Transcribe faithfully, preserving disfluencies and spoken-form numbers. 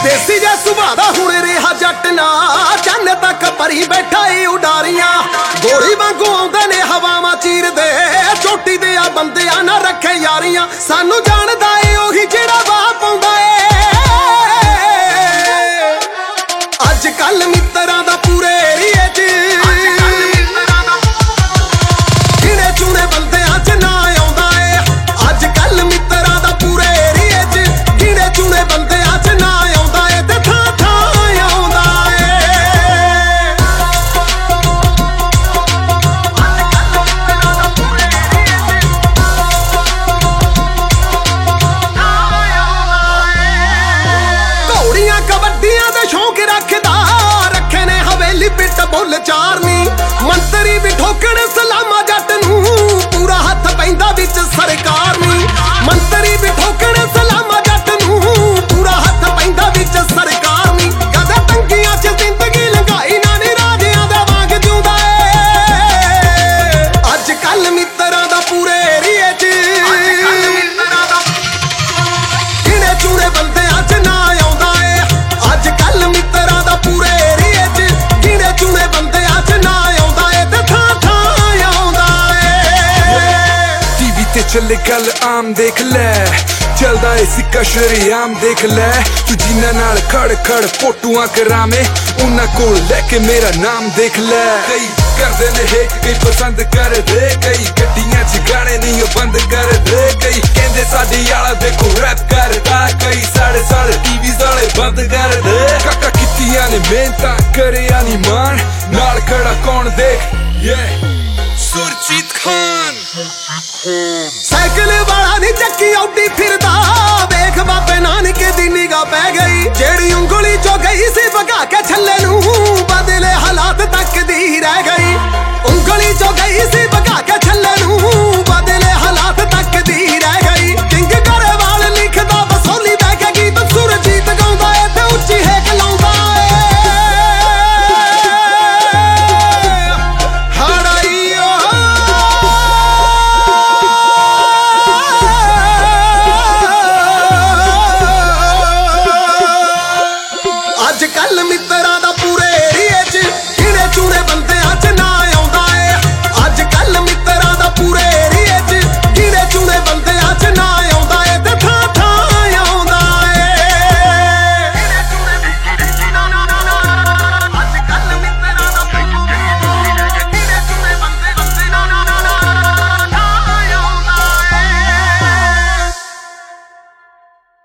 ਦੇਸੀ ਜੇ ਸੁਭਾਅ ਦਾ ਹੁਣ ਰਿਹਾ ਜੱਟ ਨਾ ਚੰਨ ਤੱਕ ਭਰੀ ਬੈਠਾ ਏ ਉਡਾਰੀਆਂ ਗੋਲੀ ਵਾਂਗੂ ਆਉਂਦੇ ਨੇ ਹਵਾਵਾਂ ਚੀਰਦੇ ਚੋਟੀ ਦੇ ਆ ਬੰਦਿਆਂ ਨਾ ਰੱਖੇ ਯਾਰੀਆਂ ਸਾਨੂੰ ਜਾਣਦਾ ਏ ਉਹੀ ਜਿਹੜਾ ਵਾਹ ਪਾਉਂਦਾ ਏ ਅੱਜ ਕੱਲ ਮਿੱਤਰਾਂ ਦਾ ਪੂਰੇ ਏਰੀਏ 'ਚ ਗਿਣੇ ਚੁਣੇ ਬੰਦਿਆਂ 'ਚ ਨਾ ਆਉਂਦਾ ਏ ਅੱਜ ਕੱਲ ਮਿੱਤਰਾਂ ਦਾ ਪੂਰੇ ਏਰੀਏ 'ਚ ਗਿਣੇ ਚੁਣੇ ਬੰਦਿਆਂ 'ਚ ਨਾ ਆਉਂਦਾ ਏ ਤੇ ਥਾਂ ਥਾਂ ਆਉਂਦਾ ਏ ਘੋੜੀਆਂ ਕਬੱਡੀਆਂ ਦੇ ਸ਼ੌਂਕ ਰੱਖਦਾ ਰੱਖੇ ਨੇ ਹਵੇਲੀ ਪਿੱਟ ਬੁੱਲ ਚਾਰਨੀ ਮੰਤਰੀ ਵੀ ਠੋਕਣ ਸਲਾਮਾ ਜੱਟ ਨੂੰ ਪੂਰਾ ਹੱਥ ਪੈਂਦਾ ਵਿੱਚ ਸਰਕਾਰ ਨੀ ਮੰਤਰੀ ਵੀ ਠੋਕਣ ਸਲਾਮਾ ਜੱਟ ਨੂੰ ਪੂਰਾ ਹੱਥ ਪੈਂਦਾ ਵਿੱਚ ਸਰਕਾਰ ਨੀ ਕਦੇ ਤੰਗੀਆਂ 'ਚ ਜ਼ਿੰਦਗੀ ਲੰਘਾਈ ਨਾ ਨੀ ਰਾਜਿਆਂ ਦੇ ਵਾਂਗ ਜਿਉਂਦਾ ਏ ਅੱਜ ਕੱਲ ਮਿੱਤਰਾਂ ਦਾ ਪੂਰੇ ਏਰੀਏ 'ਚ ਗਿਣੇ ਚੁਣੇ ਬੰਦਿਆਂ 'ਚ ਨਾ ਆਉਂਦਾ ਏ ਅੱਜ ਕੱਲ ਮਿੱਤਰਾਂ ਦਾ ਪੂਰੇ ਏਰੀਏ 'ਚ ਗਿਣੇ ਚੁਣੇ ਬੰਦਿਆਂ 'ਚ ਨਾ ਆਉਂਦਾ ਏ ਤੇ ਥਾਂ ਥਾਂ ਆਉਂਦਾ ਏ ਟੀਵੀ ਤੇ ਚੱਲੇ ਗੱਲ ਆਮ ਦੇਖ ਲੈ ਚੱਲਦਾ ਏ ਸਿੱਕਾ ਸ਼ਰੇਆਮ ਦੇਖ ਲੈ ਤੂੰ ਜਿਨ੍ਹਾਂ ਨਾਲ ਖੜ ਖੜ ਫੋਟੋਆਂ ਕਰਾਵੇਂ ਉਹਨਾਂ ਕੋਲ ਲੈ ਕੇ ਮੇਰਾ ਨਾਮ ਦੇਖ ਲੈ ਕਈ ਕਰਦੇ ਨੇ ਹੇਕ ਕਈ ਪਸੰਦ ਕਰਦੇ ਕਈ ਗੱਡੀਆਂ 'ਚ ਗਾਣੇ ਨਹੀਂ ਉਹ ਬੰਦ ਕਰਦੇ ਕਈ ਕਹਿੰਦੇ ਸਾਡੀ ਆਲਾ ਦੇਖੋ ਰੈਪ ਕਰਦਾ ਕਈ ਸਾੜੇ ਸਾੜੇ ਟੀਵੀ ਵਾਲੇ ਬੰਦ ਕਰਦੇ ਕਾਕਾ ਕੀਤੀਆਂ ਨੇ ਮਿਹਨਤਾਂ ਕਰਿਆ ਨੀ ਮਾਣ ਨਾਲ ਖੜਾ ਕੌਣ ਦੇਖ ਯੇ ਸੁਰਜੀਤ ਖਾਨ